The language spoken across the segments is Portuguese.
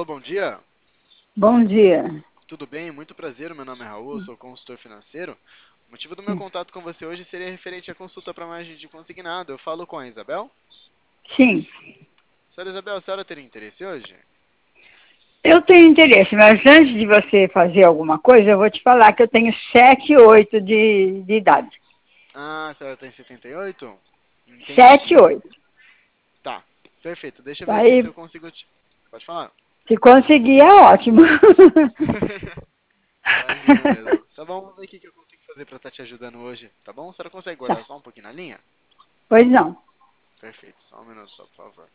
bom dia. Bom dia. Tudo bem? Muito prazer. Meu nome é Raul, eu sou consultor financeiro. O motivo do meu Sim. contato com você hoje seria referente à consulta para margem de consignado. Eu falo com a Isabel. Sim, Senhora Isabel, a senhora teria interesse hoje? eu tenho interesse, mas antes de você fazer alguma coisa, eu vou te falar que eu tenho 7, 8 de idade. Ah, a senhora tem 78? 7, Entendi. 8. Tá, perfeito. Deixa eu ver aqui se Aí, eu consigo Pode falar. se conseguir, é ótimo. Imagino mesmo. Tá bom, vamos ver o que eu consigo fazer para estar te ajudando hoje, tá bom? A senhora consegue Tá. guardar só um pouquinho na linha? Pois não. Perfeito, só um minuto só, por favor.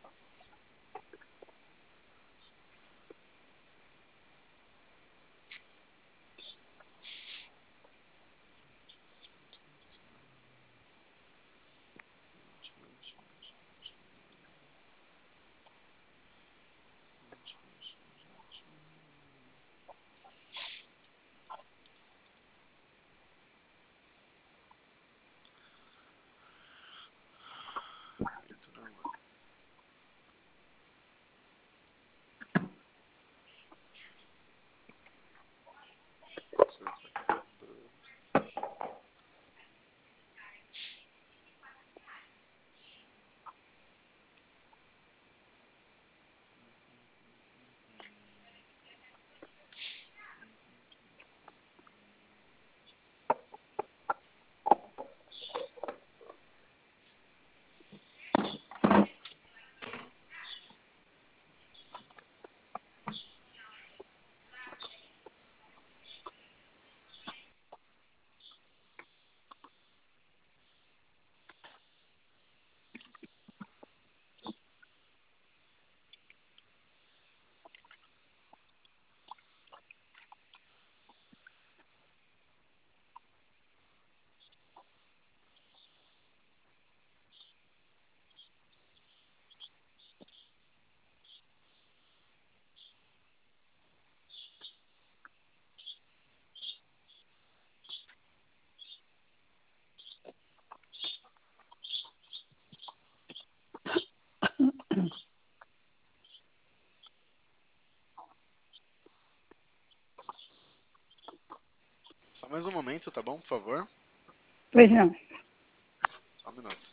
Só mais um momento, tá bom, por favor? Pois não. Só um minuto.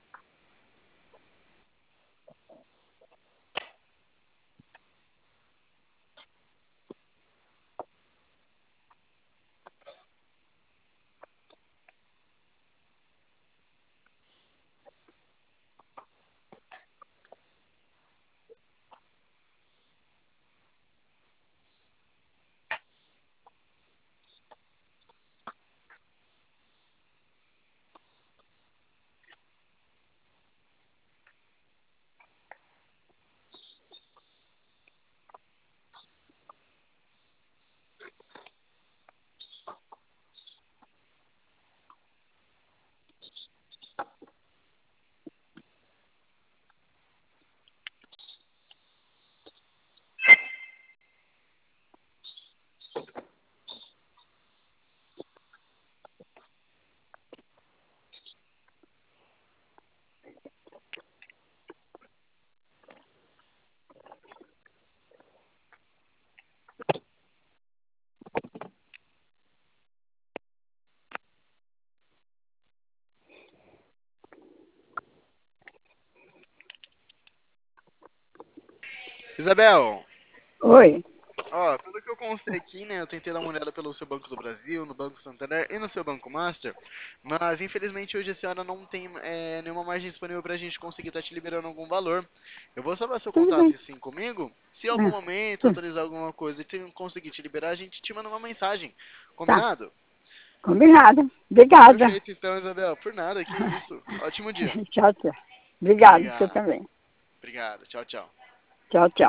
Isabel, Oi. ó, pelo que eu constei aqui, né, eu tentei dar uma olhada pelo seu Banco do Brasil, no Banco Santander e no seu Banco Master, mas infelizmente hoje a senhora não tem nenhuma margem disponível pra gente conseguir estar te liberando algum valor. Eu vou salvar seu Tudo contato bem. assim comigo. Se em algum Ah, momento tudo. autorizar alguma coisa e conseguir te liberar, a gente te manda uma mensagem. Tá. Combinado? Combinado. Obrigada. Perfeito, então, Isabel. Por nada, que isso. Ótimo dia. Tchau, tchau. Obrigado, você Obrigado. também. Obrigado. Tchau, tchau. Tchau, tchau.